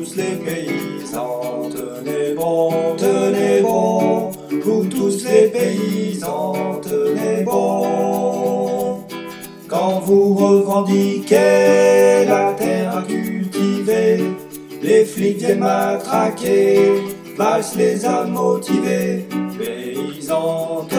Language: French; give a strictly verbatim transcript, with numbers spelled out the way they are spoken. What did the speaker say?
tous les paysans, tenez bon, tenez bon, vous tous les paysans, tenez bon. Quand vous revendiquez la terre à cultiver, les flics viennent matraquer, Valls les a motivés, paysans,